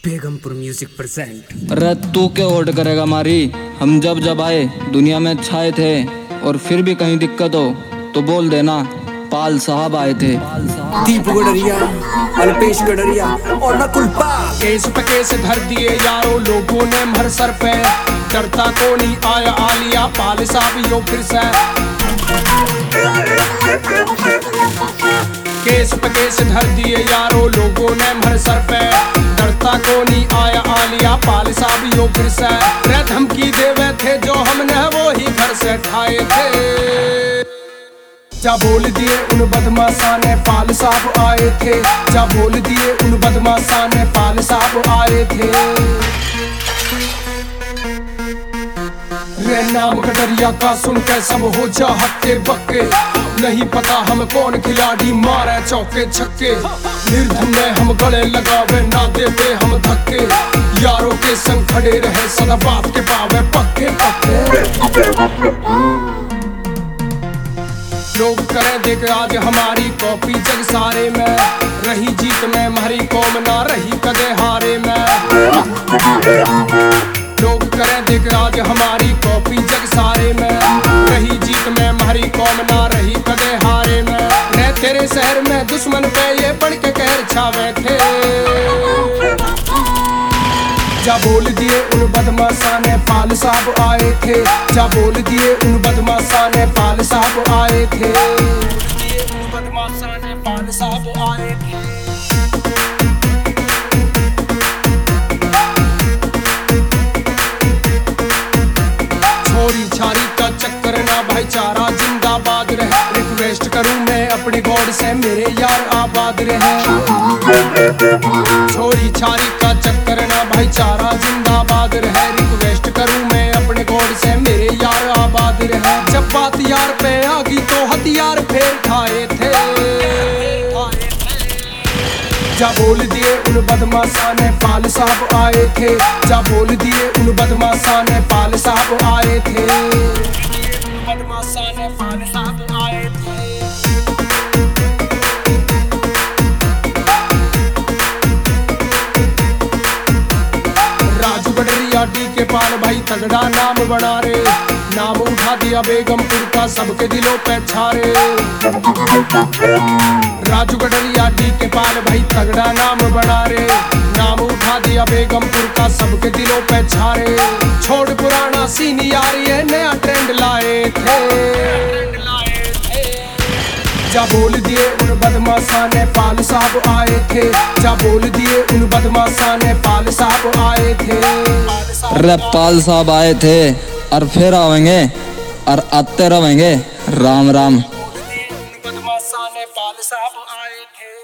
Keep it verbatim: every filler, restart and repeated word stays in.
Begampur music present. अरे तू क्या होल्ड करेगा हमारी? हम जब जब आए दुनिया में छाए थे, और फिर भी कहीं दिक्कत हो तो बोल देना पाल साहब आए थे। दीप गडरिया, अल्पेश गडरिया और नकुल पाल। केस पे केस धर दिए यारों लोगों ने मर सर पे, डरता को नहीं आया आलिया पाल साहब यो फिर से। केस पे केस धर दिए यारों लोगों ने मर सर पे, डरता को नहीं आया आलिया पाल साहब यो फिर से। रे धमकी देवे थे जो हमने वो ही घर से ठाए थे। जा बोल दिए उन बदमाशा ने पाल साहब आए थे, जा बोल दिए उन बदमाशा ने पाल साहब आए थे। रे नाम गडरिया का सुन के सब हो जा हक्के बक्के, नहीं पता हम कौन खिलाड़ी मारे चौके छक्के। निर्धन में हम गले लगावे ना देते हम धक्के, यारों के संग खड़े रहे सदा बात के पावे पक्के पक्के। लोग करें देख आज हमारी कॉपी जग सारे में, रही जीत में हमारी कौम ना रही कदे हारे में। लोग करें देख आज हमारी कॉपी जग सारे में, रही जीत में हमारी कौम ना रही कदे हारे में। रह तेरे शहर में दुश्मन पे ये बढ़ के कहर छावे थे। जा बोल दिए उन बदमाशा ने पाल साहब आए थे, जा बोल दिए उन बदमाशा ने पाल साहब आए थे। उन बदमाशा ने पाल साहब आए थे। छोरी छारी का चक्कर ना भाईचारा जिंदाबाद रहे, रिक्वेस्ट करूं मैं अपनी गॉड से मेरे यार आबाद रहे। छोरी छारी का चक्कर ना भाईचारा जिंदाबाद रहे, रिक्वेस्ट करूं मैं अपने गॉड से मेरे यार आबाद रहे। जब बात यार पे आ गई तो हथियार फेर खाए थे। जा बोल दिए उन बदमाशा ने पाल साहब आए थे, जा बोल दिए उन बदमाशा ने पाल साहब आए थे। उन बदमाशा ने पाल साहब आए थे। राजू गडरिया डी के पाल भाई तगड़ा नाम बना रे, नाम उठा दिया बेगमपुर का सबके दिलों पे छारे। राजू गडरिया डी के पाल भाई तगड़ा नाम बना रे, नाम उठा दिया बेगमपुर का सबके दिलों पे छारे। छोड़ पुराना सीन यार ये नया ट्रेंड लाए थे। जा बोल दिए उन बदमाशा ने पाल साहब आए थे, जा बोल दिए उन बदमाशा ने पाल साहब आए थे। अरे पाल साहब आए थे और फिर आवेंगे और आते रहेंगे। राम राम। बदमाशा ने पाल साहब आए थे।